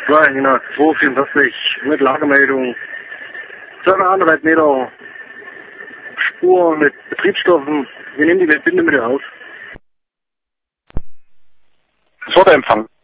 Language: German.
Genau, 244 mit Lagemeldung. 200 Meter Spur mit Betriebsstoffen. Wir nehmen die Verbindung mit auf. Es wurde empfangen.